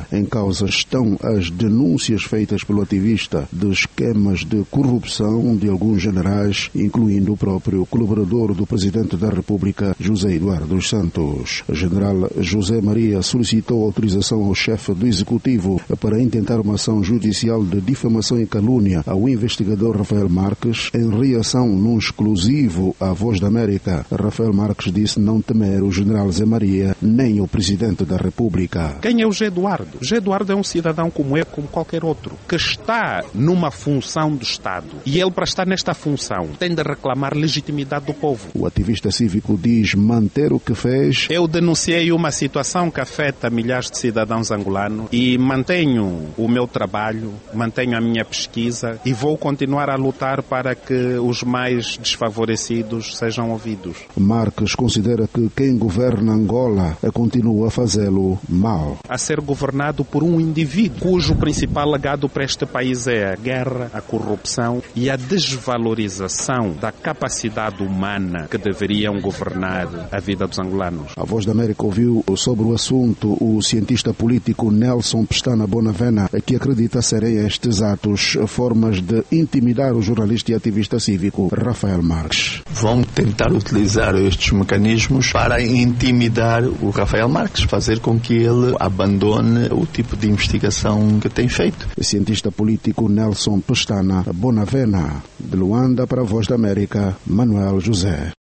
América. Em causa estão as denúncias feitas pelo ativista de esquemas de corrupção de alguns generais, incluindo o próprio colaborador do Presidente da República, José Eduardo dos Santos. O general José Maria solicitou autorização ao chefe do Executivo para intentar uma ação judicial de difamação e calúnia ao investigador Rafael Marques, em reação num exclusivo à Voz da América. Rafael Marques disse não temer o general Zé Maria nem o Presidente da República. Quem é o José Eduardo? José Eduardo é um cidadão como eu, como qualquer outro, que está numa função do Estado. E ele, para estar nesta função, tem de reclamar legitimidade do povo. O ativista cívico diz manter o que fez. Eu denunciei uma situação que afeta milhares de cidadãos angolanos e mantenho o meu trabalho, mantenho a minha pesquisa e vou continuar a lutar para que os mais desfavorecidos sejam ouvidos. Marques considera que quem governa Angola continua a fazê-lo mal. A ser governado por um indivíduo cujo principal legado para este país é a guerra, a corrupção e a desvalorização da capacidade humana que deveriam governar a vida dos angolanos. A Voz da América ouviu sobre o assunto o cientista político Nelson Pestana Bonavena, que acredita serem estes atos formas de intimidar o jornalista e ativista cívico Rafael Marques. Vão tentar utilizar estes mecanismos para intimidar o Rafael Marques, fazer com que ele abandone o tipo de investigação que tem feito. O cientista político Nelson Pestana Bonavena, de Luanda para a Voz da América, Manuel José.